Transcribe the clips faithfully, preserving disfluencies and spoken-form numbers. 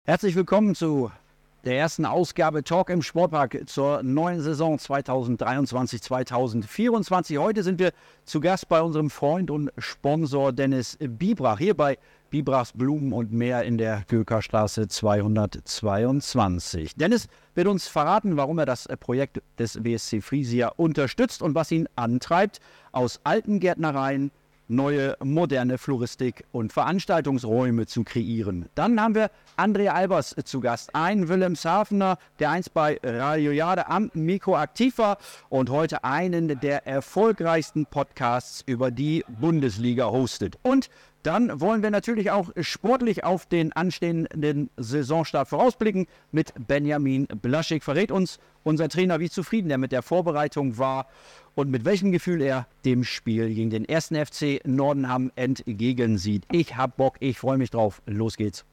Herzlich willkommen zu der ersten Ausgabe Talk im Sportpark zur neuen Saison zweitausenddreiundzwanzig zweitausendvierundzwanzig. Heute sind wir zu Gast bei unserem Freund und Sponsor Dennis Biebrach, hier bei Biebrachs Blumen und Meer in der Gökerstraße zweihundertzweiundzwanzig. Dennis wird uns verraten, warum er das Projekt des W S C Friesia unterstützt und was ihn antreibt, aus alten Gärtnereien neue, moderne Floristik und Veranstaltungsräume zu kreieren. Dann haben wir André Albers zu Gast, ein Wilhelmshavener, der einst bei Radio Jade am Mikro aktiv war und heute einen der erfolgreichsten Podcasts über die Bundesliga hostet. Und dann wollen wir natürlich auch sportlich auf den anstehenden Saisonstart vorausblicken mit Benjamin Blaschik. Verrät uns unser Trainer, wie zufrieden er mit der Vorbereitung war und mit welchem Gefühl er dem Spiel gegen den ersten F C Nordenham entgegensieht. Ich hab Bock, ich freue mich drauf. Los geht's.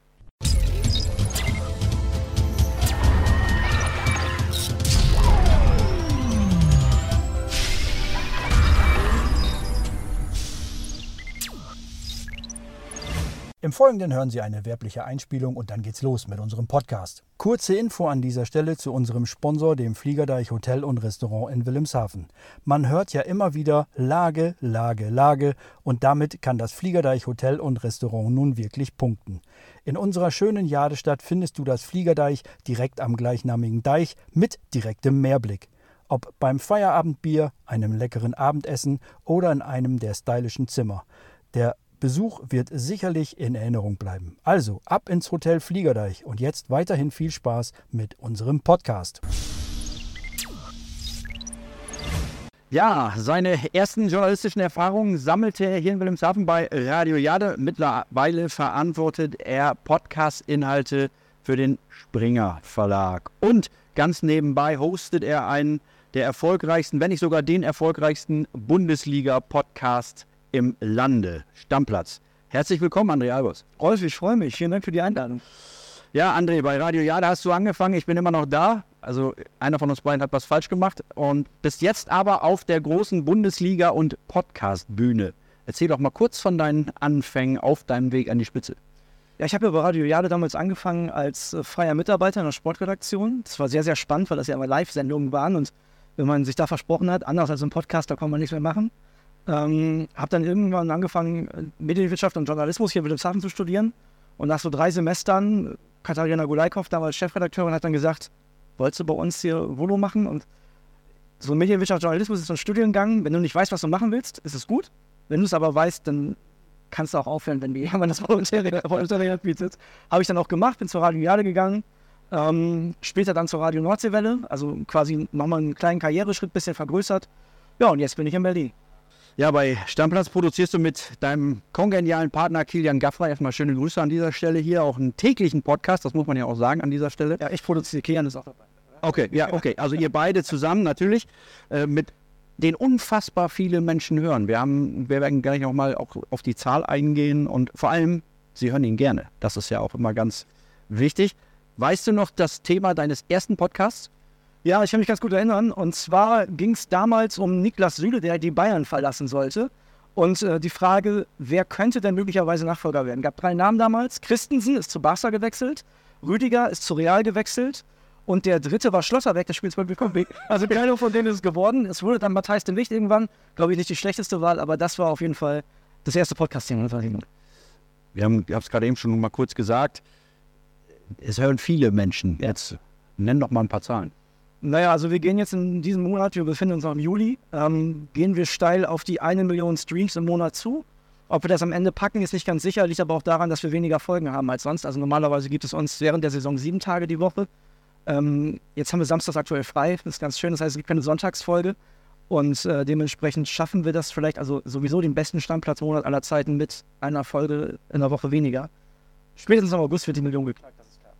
Im Folgenden hören Sie eine werbliche Einspielung und dann geht's los mit unserem Podcast. Kurze Info an dieser Stelle zu unserem Sponsor, dem Fliegerdeich Hotel und Restaurant in Wilhelmshaven. Man hört ja immer wieder Lage, Lage, Lage und damit kann das Fliegerdeich Hotel und Restaurant nun wirklich punkten. In unserer schönen Jadestadt findest du das Fliegerdeich direkt am gleichnamigen Deich mit direktem Meerblick. Ob beim Feierabendbier, einem leckeren Abendessen oder in einem der stylischen Zimmer. Der Besuch wird sicherlich in Erinnerung bleiben. Also ab ins Hotel Fliegerdeich und jetzt weiterhin viel Spaß mit unserem Podcast. Ja, seine ersten journalistischen Erfahrungen sammelte er hier in Wilhelmshaven bei Radio Jade. Mittlerweile verantwortet er Podcast-Inhalte für den Springer Verlag. Und ganz nebenbei hostet er einen der erfolgreichsten, wenn nicht sogar den erfolgreichsten Bundesliga-Podcast im Lande. Stammplatz. Herzlich willkommen, André Albers. Rolf, ich freue mich. Vielen Dank für die Einladung. Ja, André, bei Radio Jade hast du angefangen. Ich bin immer noch da. Also einer von uns beiden hat was falsch gemacht. Und bist jetzt aber auf der großen Bundesliga- und Podcast-Bühne. Erzähl doch mal kurz von deinen Anfängen auf deinem Weg an die Spitze. Ja, ich habe ja bei Radio Jade damals angefangen als äh, freier Mitarbeiter in der Sportredaktion. Das war sehr, sehr spannend, weil das ja immer Live-Sendungen waren. Und wenn man sich da versprochen hat, anders als im Podcast, da kann man nichts mehr machen. Ähm, habe dann irgendwann angefangen, Medienwirtschaft und Journalismus hier in Wilhelmshaven zu studieren. Und nach so drei Semestern, Katharina Gulaikow, damals Chefredakteurin, hat dann gesagt, wolltest du bei uns hier Volo machen? Und so Medienwirtschaft und Journalismus ist so ein Studiengang. Wenn du nicht weißt, was du machen willst, ist es gut. Wenn du es aber weißt, dann kannst du auch aufhören, wenn, die, wenn das Volontariat bietet. Habe ich dann auch gemacht, bin zur Radio Jade gegangen. Ähm, später dann zur Radio Nordseewelle. Also quasi nochmal einen kleinen Karriereschritt, bisschen vergrößert. Ja, und jetzt bin ich in Berlin. Ja, bei Stammplatz produzierst du mit deinem kongenialen Partner Kilian Gaffra, erstmal schöne Grüße an dieser Stelle hier, auch einen täglichen Podcast, das muss man ja auch sagen an dieser Stelle. Ja, ich produziere, Kilian ist auch dabei. Okay, ja, okay, also ihr beide zusammen natürlich, äh, mit den unfassbar viele Menschen hören. Wir haben, wir werden gleich noch mal auch auf die Zahl eingehen und vor allem, sie hören ihn gerne. Das ist ja auch immer ganz wichtig. Weißt du noch das Thema deines ersten Podcasts? Ja, ich kann mich ganz gut erinnern. Und zwar ging es damals um Niklas Süle, der die Bayern verlassen sollte. Und äh, die Frage, wer könnte denn möglicherweise Nachfolger werden? Es gab drei Namen damals. Christensen ist zu Barca gewechselt, Rüdiger ist zu Real gewechselt und der dritte war Schlotterbeck, der spielt bei B V B. Also keiner von denen ist es geworden. Es wurde dann Matthijs de Ligt irgendwann, glaube ich, nicht die schlechteste Wahl, aber das war auf jeden Fall das erste Podcast-Thema. Wir haben, ich habe es gerade eben schon mal kurz gesagt, es hören viele Menschen. Ja. Jetzt nenn doch mal ein paar Zahlen. Naja, also wir gehen jetzt in diesem Monat, wir befinden uns noch im Juli, ähm, gehen wir steil auf die eine Million Streams im Monat zu. Ob wir das am Ende packen, ist nicht ganz sicher, liegt aber auch daran, dass wir weniger Folgen haben als sonst. Also normalerweise gibt es uns während der Saison sieben Tage die Woche. Ähm, jetzt haben wir samstags aktuell frei, das ist ganz schön, das heißt, es gibt keine Sonntagsfolge. Und äh, dementsprechend schaffen wir das vielleicht, also sowieso den besten Stammplatzmonat aller Zeiten mit einer Folge in der Woche weniger. Spätestens im August wird die Million geknackt.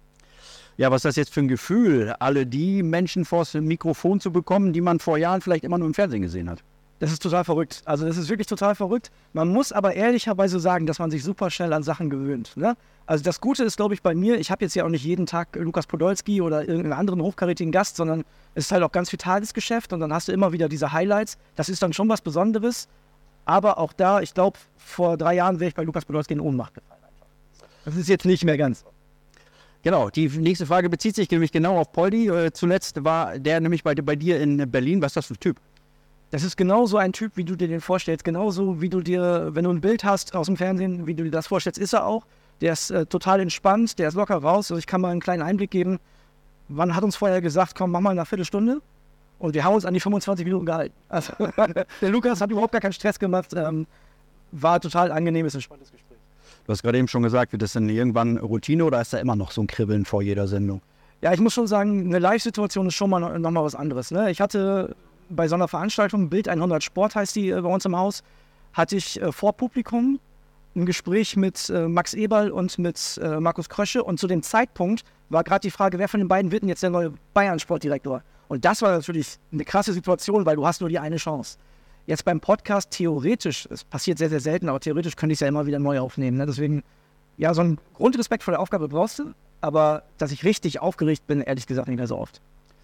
Ja, was ist das jetzt für ein Gefühl, alle die Menschen vors Mikrofon zu bekommen, die man vor Jahren vielleicht immer nur im Fernsehen gesehen hat? Das ist total verrückt. Also das ist wirklich total verrückt. Man muss aber ehrlicherweise sagen, dass man sich super schnell an Sachen gewöhnt. Ne? Also das Gute ist, glaube ich, bei mir, ich habe jetzt ja auch nicht jeden Tag Lukas Podolski oder irgendeinen anderen hochkarätigen Gast, sondern es ist halt auch ganz viel Tagesgeschäft und dann hast du immer wieder diese Highlights. Das ist dann schon was Besonderes. Aber auch da, ich glaube, vor drei Jahren wäre ich bei Lukas Podolski in Ohnmacht gefallen. Das ist jetzt nicht mehr ganz so. Genau, die nächste Frage bezieht sich nämlich genau auf Poldi. Äh, zuletzt war der nämlich bei, bei dir in Berlin. Was ist das für ein Typ? Das ist genauso ein Typ, wie du dir den vorstellst. Genauso wie du dir, wenn du ein Bild hast aus dem Fernsehen, wie du dir das vorstellst, ist er auch. Der ist äh, total entspannt, der ist locker raus. Also ich kann mal einen kleinen Einblick geben. Man hat uns vorher gesagt, komm, mach mal eine Viertelstunde. Und wir haben uns an die fünfundzwanzig Minuten gehalten. Also der Lukas hat überhaupt gar keinen Stress gemacht. Ähm, war total angenehmes, entspanntes Gespräch. Du hast gerade eben schon gesagt, wird das denn irgendwann Routine oder ist da immer noch so ein Kribbeln vor jeder Sendung? Ja, ich muss schon sagen, eine Live-Situation ist schon mal noch, noch mal was anderes. Ne? Ich hatte bei so einer Veranstaltung, Bild hundert Sport heißt die äh, bei uns im Haus, hatte ich äh, vor Publikum ein Gespräch mit äh, Max Eberl und mit äh, Markus Krösche. Und zu dem Zeitpunkt war gerade die Frage, wer von den beiden wird denn jetzt der neue Bayern-Sportdirektor? Und das war natürlich eine krasse Situation, weil du hast nur die eine Chance. Jetzt beim Podcast theoretisch, es passiert sehr, sehr selten, aber theoretisch könnte ich es ja immer wieder neu aufnehmen. Ne? Deswegen, ja, so einen Grundrespekt vor der Aufgabe brauchst du, aber dass ich richtig aufgeregt bin, ehrlich gesagt nicht mehr so oft.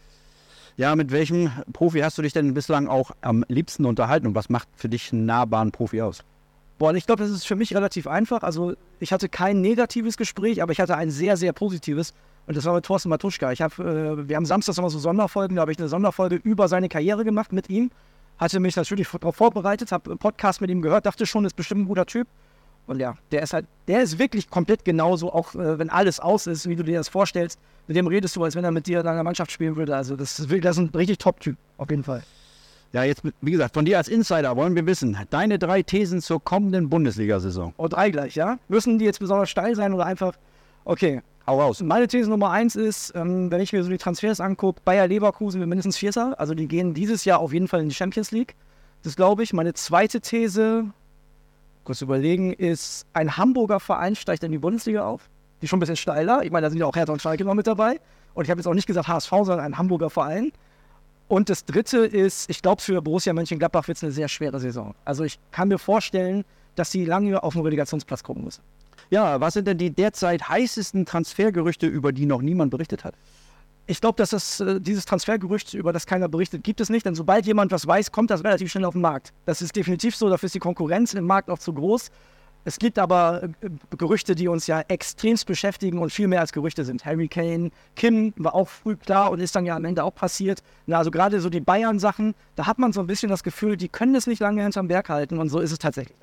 Ja, mit welchem Profi hast du dich denn bislang auch am liebsten unterhalten und was macht für dich einen nahbaren Profi aus? Boah, ich glaube, das ist für mich relativ einfach. Also ich hatte kein negatives Gespräch, aber ich hatte ein sehr, sehr positives. Und das war mit Thorsten Matuschka. Ich hab, äh, wir haben samstags immer so Sonderfolgen, da habe ich eine Sonderfolge über seine Karriere gemacht mit ihm. Hatte mich natürlich darauf vorbereitet, habe einen Podcast mit ihm gehört, dachte schon, ist bestimmt ein guter Typ. Und ja, der ist halt, der ist wirklich komplett genauso, auch äh, wenn alles aus ist, wie du dir das vorstellst. Mit dem redest du, als wenn er mit dir in einer Mannschaft spielen würde. Also das ist, das ist ein richtig Top-Typ, auf jeden Fall. Ja, jetzt, wie gesagt, von dir als Insider wollen wir wissen, deine drei Thesen zur kommenden Bundesliga-Saison. Oh, drei gleich, ja? Müssen die jetzt besonders steil sein oder einfach, okay. Hau raus. Meine These Nummer eins ist, ähm, wenn ich mir so die Transfers angucke, Bayer Leverkusen wird mindestens Vierter. Also die gehen dieses Jahr auf jeden Fall in die Champions League. Das glaube ich. Meine zweite These, kurz überlegen, ist, ein Hamburger Verein steigt in die Bundesliga auf. Die ist schon ein bisschen steiler. Ich meine, da sind ja auch Hertha und Schalke noch mit dabei. Und ich habe jetzt auch nicht gesagt H S V, sondern ein Hamburger Verein. Und das dritte ist, ich glaube, für Borussia Mönchengladbach wird es eine sehr schwere Saison. Also ich kann mir vorstellen, dass sie lange auf den Relegationsplatz gucken müssen. Ja, was sind denn die derzeit heißesten Transfergerüchte, über die noch niemand berichtet hat? Ich glaube, dass es äh, dieses Transfergerücht, über das keiner berichtet, gibt es nicht. Denn sobald jemand was weiß, kommt das relativ schnell auf den Markt. Das ist definitiv so, dafür ist die Konkurrenz im Markt auch zu groß. Es gibt aber äh, Gerüchte, die uns ja extremst beschäftigen und viel mehr als Gerüchte sind. Harry Kane, Kim war auch früh klar und ist dann ja am Ende auch passiert. Na, also gerade so die Bayern-Sachen, da hat man so ein bisschen das Gefühl, die können es nicht lange hinterm Berg halten und so ist es tatsächlich.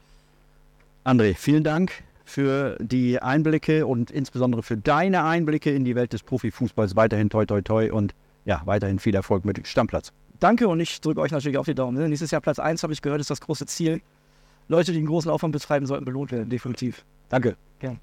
André, vielen Dank für die Einblicke und insbesondere für deine Einblicke in die Welt des Profifußballs. Weiterhin toi toi toi und ja, weiterhin viel Erfolg mit Stammplatz. Danke und ich drücke euch natürlich auf die Daumen. Ne? Nächstes Jahr Platz eins, habe ich gehört, ist das große Ziel. Leute, die einen großen Aufwand betreiben, sollten belohnt werden, definitiv. Danke. Gerne.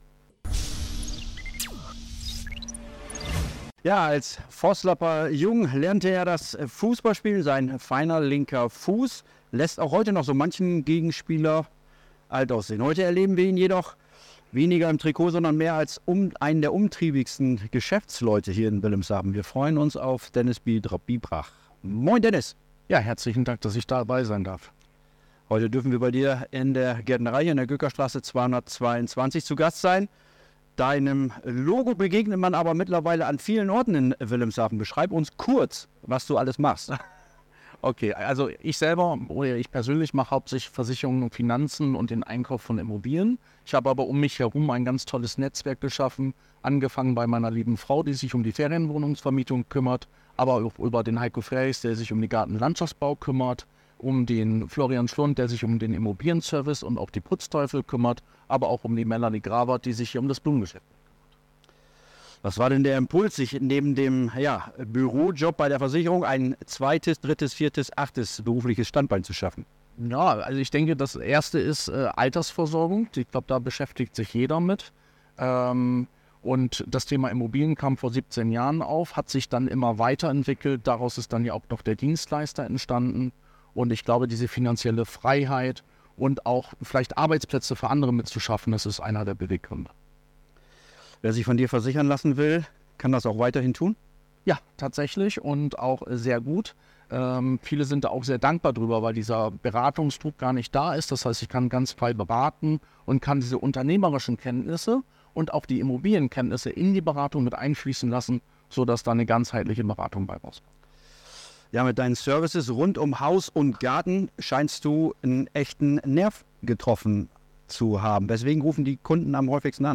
Ja, als Vosslapper Jung lernte er das Fußballspielen. Sein feiner linker Fuß lässt auch heute noch so manchen Gegenspieler alt aussehen. Heute erleben wir ihn jedoch weniger im Trikot, sondern mehr als um, einen der umtriebigsten Geschäftsleute hier in Wilhelmshaven. Wir freuen uns auf Dennis Biebrach. Moin Dennis. Ja, herzlichen Dank, dass ich dabei sein darf. Heute dürfen wir bei dir in der Gärtnerei hier in der Göckerstraße zweihundertzweiundzwanzig zu Gast sein. Deinem Logo begegnet man aber mittlerweile an vielen Orten in Wilhelmshaven. Beschreib uns kurz, was du alles machst. Okay, also ich selber oder ich persönlich mache hauptsächlich Versicherungen und Finanzen und den Einkauf von Immobilien. Ich habe aber um mich herum ein ganz tolles Netzwerk geschaffen, angefangen bei meiner lieben Frau, die sich um die Ferienwohnungsvermietung kümmert, aber auch über den Heiko Freys, der sich um den Gartenlandschaftsbau kümmert, um den Florian Schlund, der sich um den Immobilienservice und auch die Putzteufel kümmert, aber auch um die Melanie Gravert, die sich hier um das Blumengeschäft kümmert. Was war denn der Impuls, sich neben dem ja, Bürojob bei der Versicherung ein zweites, drittes, viertes, achtes berufliches Standbein zu schaffen? Ja, also ich denke, das erste ist äh, Altersversorgung. Ich glaube, da beschäftigt sich jeder mit. Ähm, und das Thema Immobilien kam vor siebzehn Jahren auf, hat sich dann immer weiterentwickelt. Daraus ist dann ja auch noch der Dienstleister entstanden. Und ich glaube, diese finanzielle Freiheit und auch vielleicht Arbeitsplätze für andere mitzuschaffen, das ist einer der Beweggründe. Wer sich von dir versichern lassen will, kann das auch weiterhin tun? Ja, tatsächlich und auch sehr gut. Ähm, viele sind da auch sehr dankbar drüber, weil dieser Beratungsdruck gar nicht da ist. Das heißt, ich kann ganz frei beraten und kann diese unternehmerischen Kenntnisse und auch die Immobilienkenntnisse in die Beratung mit einfließen lassen, sodass da eine ganzheitliche Beratung bei rauskommt. Ja, mit deinen Services rund um Haus und Garten scheinst du einen echten Nerv getroffen zu haben. Weswegen rufen die Kunden am häufigsten an?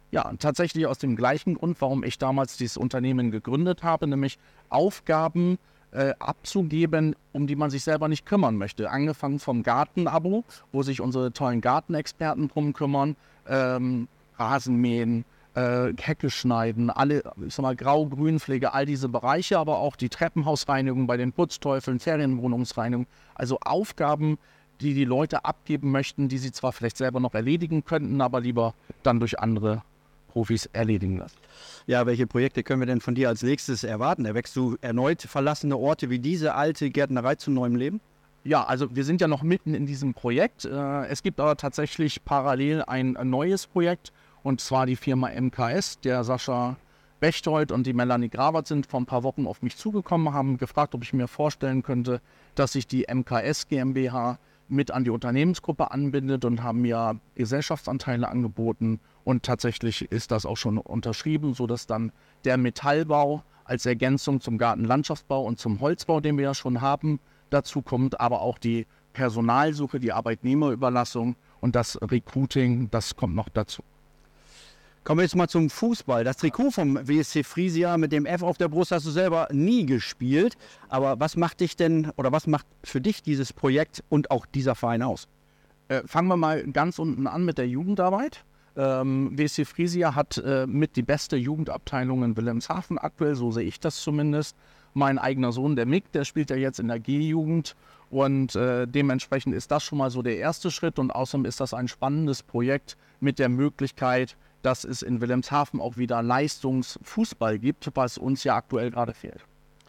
Ja, tatsächlich aus dem gleichen Grund, warum ich damals dieses Unternehmen gegründet habe, nämlich Aufgaben äh, abzugeben, um die man sich selber nicht kümmern möchte. Angefangen vom Gartenabo, wo sich unsere tollen Gartenexperten drum kümmern, ähm, Rasenmähen, äh, Hecke schneiden, alle, ich sag mal, Grau-Grünpflege, all diese Bereiche, aber auch die Treppenhausreinigung bei den Putzteufeln, Ferienwohnungsreinigung, also Aufgaben, die die Leute abgeben möchten, die sie zwar vielleicht selber noch erledigen könnten, aber lieber dann durch andere Profis erledigen lassen. Ja, welche Projekte können wir denn von dir als nächstes erwarten? Erwächst du erneut verlassene Orte wie diese alte Gärtnerei zu neuem Leben? Ja, also wir sind ja noch mitten in diesem Projekt. Es gibt aber tatsächlich parallel ein neues Projekt, und zwar die Firma M K S. Der Sascha Bechtold und die Melanie Gravert sind vor ein paar Wochen auf mich zugekommen, haben gefragt, ob ich mir vorstellen könnte, dass sich die M K S GmbH mit an die Unternehmensgruppe anbindet, und haben mir Gesellschaftsanteile angeboten, und tatsächlich ist das auch schon unterschrieben, sodass dann der Metallbau als Ergänzung zum Gartenlandschaftsbau und zum Holzbau, den wir ja schon haben, dazu kommt, aber auch die Personalsuche, die Arbeitnehmerüberlassung und das Recruiting, das kommt noch dazu. Kommen wir jetzt mal zum Fußball. Das Trikot vom W S C Friesia mit dem F auf der Brust hast du selber nie gespielt. Aber was macht dich denn oder was macht für dich dieses Projekt und auch dieser Verein aus? Äh, fangen wir mal ganz unten an mit der Jugendarbeit. Ähm, W S C Friesia hat äh, mit die beste Jugendabteilung in Wilhelmshaven aktuell, so sehe ich das zumindest. Mein eigener Sohn, der Mick, der spielt ja jetzt in der G-Jugend, und äh, dementsprechend ist das schon mal so der erste Schritt, und außerdem ist das ein spannendes Projekt mit der Möglichkeit, dass es in Wilhelmshaven auch wieder Leistungsfußball gibt, was uns ja aktuell gerade fehlt.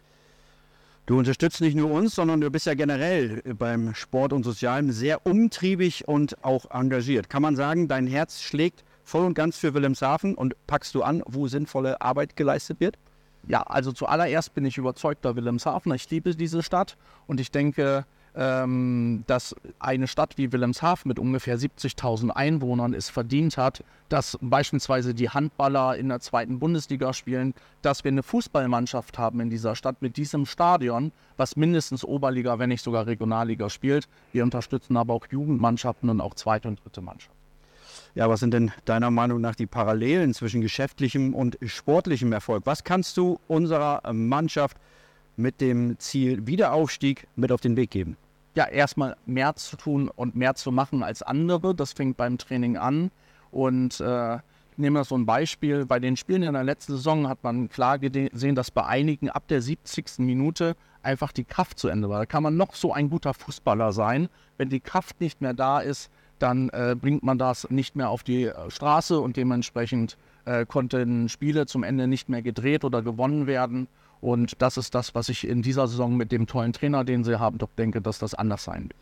Du unterstützt nicht nur uns, sondern du bist ja generell beim Sport und Sozialen sehr umtriebig und auch engagiert. Kann man sagen, dein Herz schlägt voll und ganz für Wilhelmshaven, und packst du an, wo sinnvolle Arbeit geleistet wird? Ja, also zuallererst bin ich überzeugter Wilhelmshavener. Ich liebe diese Stadt, und ich denke, ähm, dass eine Stadt wie Wilhelmshaven mit ungefähr siebzigtausend Einwohnern es verdient hat, dass beispielsweise die Handballer in der zweiten Bundesliga spielen, dass wir eine Fußballmannschaft haben in dieser Stadt mit diesem Stadion, was mindestens Oberliga, wenn nicht sogar Regionalliga spielt. Wir unterstützen aber auch Jugendmannschaften und auch zweite und dritte Mannschaften. Ja, was sind denn deiner Meinung nach die Parallelen zwischen geschäftlichem und sportlichem Erfolg? Was kannst du unserer Mannschaft mit dem Ziel Wiederaufstieg mit auf den Weg geben? Ja, erstmal mehr zu tun und mehr zu machen als andere. Das fängt beim Training an. Und äh, ich nehme so ein Beispiel. Bei den Spielen in der letzten Saison hat man klar gesehen, dass bei einigen ab der siebzigsten Minute einfach die Kraft zu Ende war. Da kann man noch so ein guter Fußballer sein. Wenn die Kraft nicht mehr da ist, dann äh, bringt man das nicht mehr auf die äh, Straße, und dementsprechend äh, konnten Spiele zum Ende nicht mehr gedreht oder gewonnen werden. Und das ist das, was ich in dieser Saison mit dem tollen Trainer, den sie haben, doch denke, dass das anders sein wird.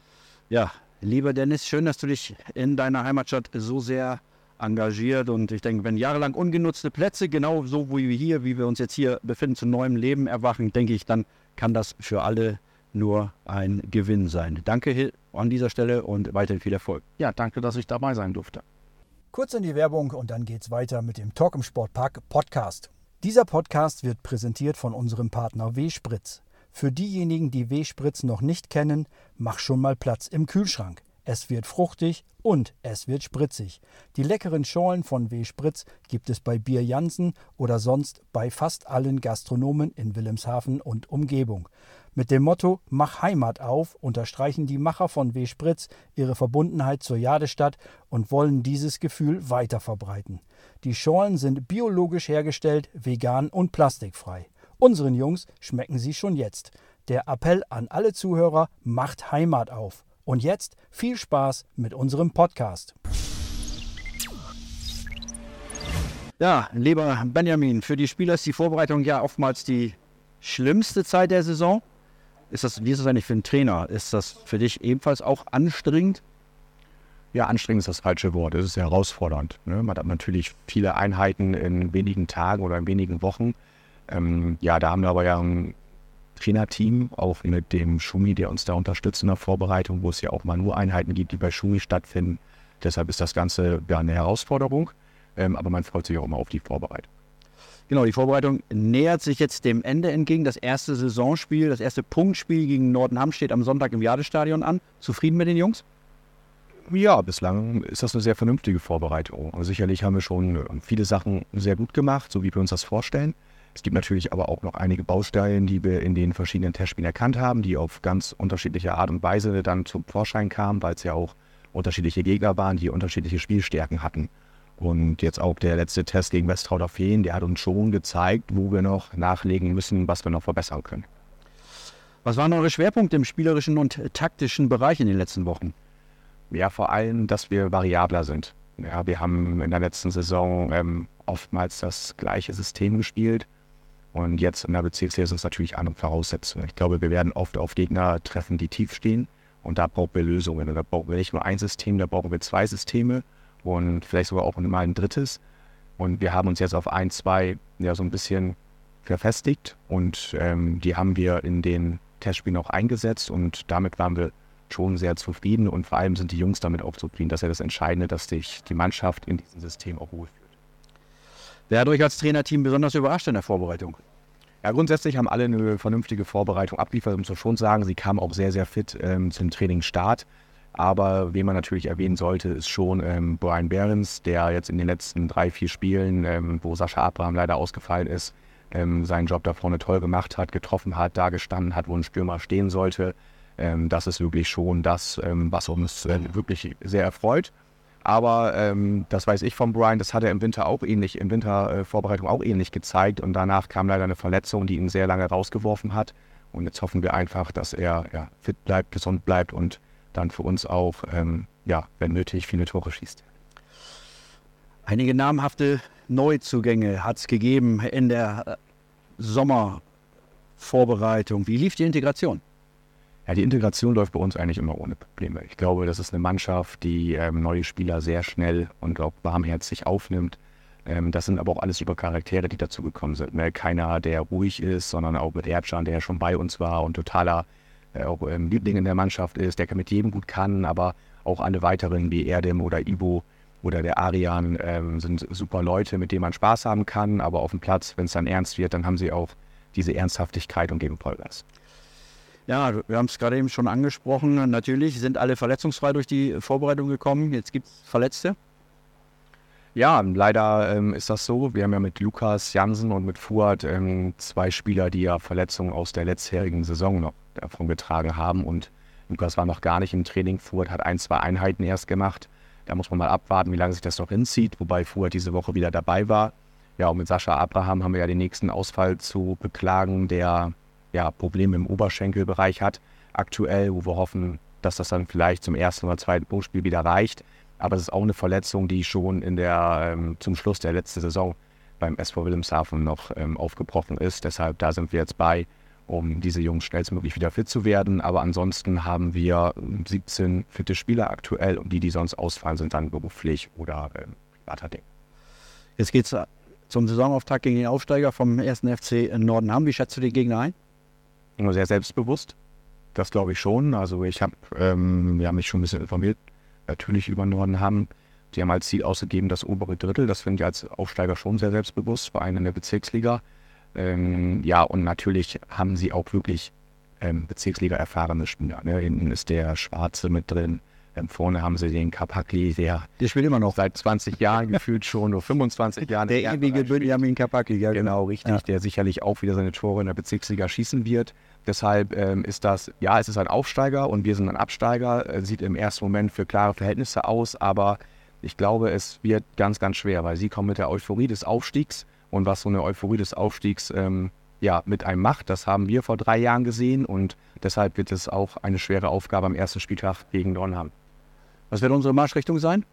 Ja, lieber Dennis, schön, dass du dich in deiner Heimatstadt so sehr engagiert, und ich denke, wenn jahrelang ungenutzte Plätze, genau so wie wir hier, wie wir uns jetzt hier befinden, zu neuem Leben erwachen, denke ich, dann kann das für alle nur ein Gewinn sein. Danke an dieser Stelle und weiterhin viel Erfolg. Ja, danke, dass ich dabei sein durfte. Kurz in die Werbung und dann geht's weiter mit dem Talk im Sportpark Podcast. Dieser Podcast wird präsentiert von unserem Partner W-Spritz. Für diejenigen, die W-Spritz noch nicht kennen, mach schon mal Platz im Kühlschrank. Es wird fruchtig und es wird spritzig. Die leckeren Schorlen von W-Spritz gibt es bei Bier Jansen oder sonst bei fast allen Gastronomen in Wilhelmshaven und Umgebung. Mit dem Motto Mach Heimat auf unterstreichen die Macher von W-Spritz ihre Verbundenheit zur Jadestadt und wollen dieses Gefühl weiter verbreiten. Die Schorlen sind biologisch hergestellt, vegan und plastikfrei. Unseren Jungs schmecken sie schon jetzt. Der Appell an alle Zuhörer: Macht Heimat auf. Und jetzt viel Spaß mit unserem Podcast. Ja, lieber Benjamin, für die Spieler ist die Vorbereitung ja oftmals die schlimmste Zeit der Saison. Ist das, wie ist das eigentlich für einen Trainer? Ist das für dich ebenfalls auch anstrengend? Ja, anstrengend ist das falsche Wort. Es ist herausfordernd. Ne? Man hat natürlich viele Einheiten in wenigen Tagen oder in wenigen Wochen. Ähm, ja, da haben wir aber ja ein Trainerteam, auch mit dem Schumi, der uns da unterstützt in der Vorbereitung, wo es ja auch mal nur Einheiten gibt, die bei Schumi stattfinden. Deshalb ist das Ganze ja eine Herausforderung, ähm, aber man freut sich auch immer auf die Vorbereitung. Genau, die Vorbereitung nähert sich jetzt dem Ende entgegen. Das erste Saisonspiel, das erste Punktspiel gegen Nordenham steht am Sonntag im Jadestadion an. Zufrieden mit den Jungs? Ja, bislang ist das eine sehr vernünftige Vorbereitung. Also sicherlich haben wir schon viele Sachen sehr gut gemacht, so wie wir uns das vorstellen. Es gibt natürlich aber auch noch einige Baustellen, die wir in den verschiedenen Testspielen erkannt haben, die auf ganz unterschiedliche Art und Weise dann zum Vorschein kamen, weil es ja auch unterschiedliche Gegner waren, die unterschiedliche Spielstärken hatten. Und jetzt auch der letzte Test gegen Westrauter Feen, der hat uns schon gezeigt, wo wir noch nachlegen müssen, was wir noch verbessern können. Was waren eure Schwerpunkte im spielerischen und taktischen Bereich in den letzten Wochen? Ja, vor allem, dass wir variabler sind. Ja, wir haben in der letzten Saison ähm, oftmals das gleiche System gespielt. Und jetzt in der Bezirksliga sind es natürlich andere Voraussetzungen. Ich glaube, wir werden oft auf Gegner treffen, die tief stehen. Und da brauchen wir Lösungen. Und da brauchen wir nicht nur ein System, da brauchen wir zwei Systeme und vielleicht sogar auch mal ein drittes. Und wir haben uns jetzt auf ein, zwei ja so ein bisschen verfestigt. Und ähm, die haben wir in den Testspielen auch eingesetzt. Und damit waren wir schon sehr zufrieden. Und vor allem sind die Jungs damit auch zufrieden. Das ist ja das Entscheidende, dass sich die Mannschaft in diesem System auch wohlfühlt. Wer hat euch als Trainerteam besonders überrascht in der Vorbereitung? Ja, grundsätzlich haben alle eine vernünftige Vorbereitung abgeliefert, muss man schon sagen. Sie kamen auch sehr, sehr fit ähm, zum Trainingsstart. Aber wen man natürlich erwähnen sollte, ist schon ähm, Brian Behrens, der jetzt in den letzten drei, vier Spielen, ähm, wo Sascha Abraham leider ausgefallen ist, ähm, seinen Job da vorne toll gemacht hat, getroffen hat, da gestanden hat, wo ein Stürmer stehen sollte. Ähm, das ist wirklich schon das, ähm, was uns äh, wirklich sehr erfreut. Aber ähm, das weiß ich von Brian, das hat er im Winter auch ähnlich, in Wintervorbereitung äh, auch ähnlich gezeigt. Und danach kam leider eine Verletzung, die ihn sehr lange rausgeworfen hat. Und jetzt hoffen wir einfach, dass er ja, fit bleibt, gesund bleibt und dann für uns auch, ähm, ja, wenn nötig, viele Tore schießt. Einige namhafte Neuzugänge hat es gegeben in der Sommervorbereitung. Wie lief die Integration? Ja, die Integration läuft bei uns eigentlich immer ohne Probleme. Ich glaube, das ist eine Mannschaft, die ähm, neue Spieler sehr schnell und auch warmherzig aufnimmt. Ähm, das sind aber auch alles über Charaktere, die dazugekommen sind. Ne? Keiner, der ruhig ist, sondern auch mit Erdschan, der ja schon bei uns war und totaler äh, auch, ähm, Liebling in der Mannschaft ist, der mit jedem gut kann, aber auch alle weiteren wie Erdem oder Ibo oder der Arian ähm, sind super Leute, mit denen man Spaß haben kann. Aber auf dem Platz, wenn es dann ernst wird, dann haben sie auch diese Ernsthaftigkeit und geben Vollgas. Ja, wir haben es gerade eben schon angesprochen. Natürlich sind alle verletzungsfrei durch die Vorbereitung gekommen. Jetzt gibt es Verletzte. Ja, leider ähm, ist das so. Wir haben ja mit Lukas Jansen und mit Fuad ähm, zwei Spieler, die ja Verletzungen aus der letztjährigen Saison noch davon getragen haben. Und Lukas war noch gar nicht im Training. Fuad hat ein, zwei Einheiten erst gemacht. Da muss man mal abwarten, wie lange sich das noch hinzieht. Wobei Fuad diese Woche wieder dabei war. Ja, und mit Sascha Abraham haben wir ja den nächsten Ausfall zu beklagen, der ja, Probleme im Oberschenkelbereich hat aktuell, wo wir hoffen, dass das dann vielleicht zum ersten oder zweiten Pro-Spiel wieder reicht. Aber es ist auch eine Verletzung, die schon in der, ähm, zum Schluss der letzten Saison beim S V Wilhelmshaven noch ähm, aufgebrochen ist. Deshalb, da sind wir jetzt bei, um diese Jungs schnellstmöglich wieder fit zu werden. Aber ansonsten haben wir siebzehn fitte Spieler aktuell und die, die sonst ausfallen, sind dann beruflich oder ähm, privater Ding. Jetzt geht es zum Saisonauftakt gegen den Aufsteiger vom ersten F C Nordenham. Wie schätzt du den Gegner ein? Sehr selbstbewusst, das glaube ich schon. Also ich habe, ähm, wir haben mich schon ein bisschen informiert, natürlich über Nordenham. Die haben als Ziel ausgegeben das obere Drittel. Das finde ich als Aufsteiger schon sehr selbstbewusst, vor allem in der Bezirksliga. Ähm, ja, und natürlich haben sie auch wirklich ähm, Bezirksliga erfahrene Spieler. Ne? Hinten ist der Schwarze mit drin. Ähm, vorne haben sie den Kapakli, der, der spielt immer noch seit zwanzig Jahren gefühlt schon, nur fünfundzwanzig Jahren. Der ewige Benjamin Kapakli, ja, genau, richtig. Ja. Der sicherlich auch wieder seine Tore in der Bezirksliga schießen wird. Deshalb ähm, ist das, ja, es ist ein Aufsteiger und wir sind ein Absteiger. Äh, sieht im ersten Moment für klare Verhältnisse aus, aber ich glaube, es wird ganz, ganz schwer, weil sie kommen mit der Euphorie des Aufstiegs und was so eine Euphorie des Aufstiegs ähm, ja, mit einem macht, das haben wir vor drei Jahren gesehen und deshalb wird es auch eine schwere Aufgabe am ersten Spieltag gegen Nordenham. Was wird unsere Marschrichtung sein?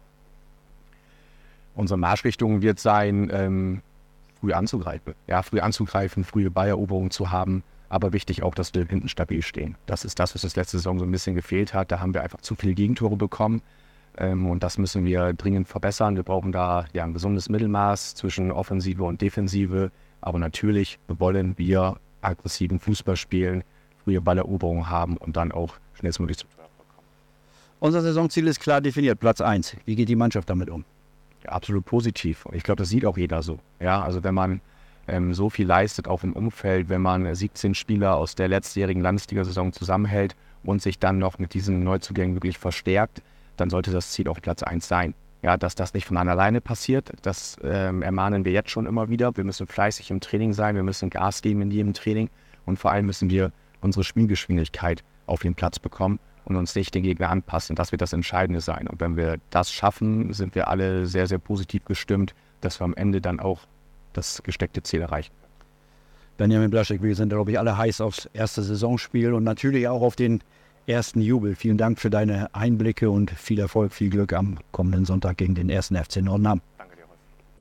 Unsere Marschrichtung wird sein, ähm, früh anzugreifen. Ja, früh anzugreifen, frühe Balleroberungen zu haben. Aber wichtig auch, dass wir hinten stabil stehen. Das ist das, was uns letzte Saison so ein bisschen gefehlt hat. Da haben wir einfach zu viele Gegentore bekommen. Ähm, und das müssen wir dringend verbessern. Wir brauchen da ja ein gesundes Mittelmaß zwischen Offensive und Defensive. Aber natürlich wollen wir aggressiven Fußball spielen, frühe Balleroberungen haben und dann auch schnellstmöglich zum Tor kommen. Unser Saisonziel ist klar definiert, Platz eins. Wie geht die Mannschaft damit um? Ja, absolut positiv. Und ich glaube, das sieht auch jeder so. Ja, also wenn man ähm, so viel leistet, auch im Umfeld, wenn man siebzehn Spieler aus der letztjährigen Landesliga-Saison zusammenhält und sich dann noch mit diesen Neuzugängen wirklich verstärkt, dann sollte das Ziel auch Platz eins sein. Ja, dass das nicht von alleine passiert, das ähm, ermahnen wir jetzt schon immer wieder. Wir müssen fleißig im Training sein, wir müssen Gas geben in jedem Training und vor allem müssen wir unsere Spielgeschwindigkeit auf den Platz bekommen und uns nicht den Gegner anpassen. Das wird das Entscheidende sein. Und wenn wir das schaffen, sind wir alle sehr, sehr positiv gestimmt, dass wir am Ende dann auch das gesteckte Ziel erreichen. Benjamin Blaschek, wir sind, glaube ich, alle heiß aufs erste Saisonspiel und natürlich auch auf den ersten Jubel. Vielen Dank für deine Einblicke und viel Erfolg, viel Glück am kommenden Sonntag gegen den ersten F C Nordenham. Danke dir, Rolf.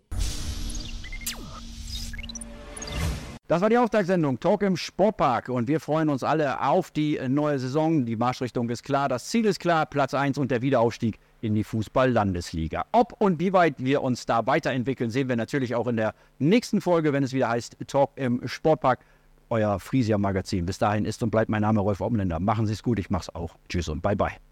Das war die Auftaktsendung Talk im Sportpark und wir freuen uns alle auf die neue Saison. Die Marschrichtung ist klar, das Ziel ist klar, Platz eins und der Wiederaufstieg in die Fußball-Landesliga. Ob und wie weit wir uns da weiterentwickeln, sehen wir natürlich auch in der nächsten Folge, wenn es wieder heißt Talk im Sportpark. Euer Friesia Magazin. Bis dahin ist und bleibt mein Name Rolf Omländer. Machen Sie es gut, ich mach's auch. Tschüss und bye bye.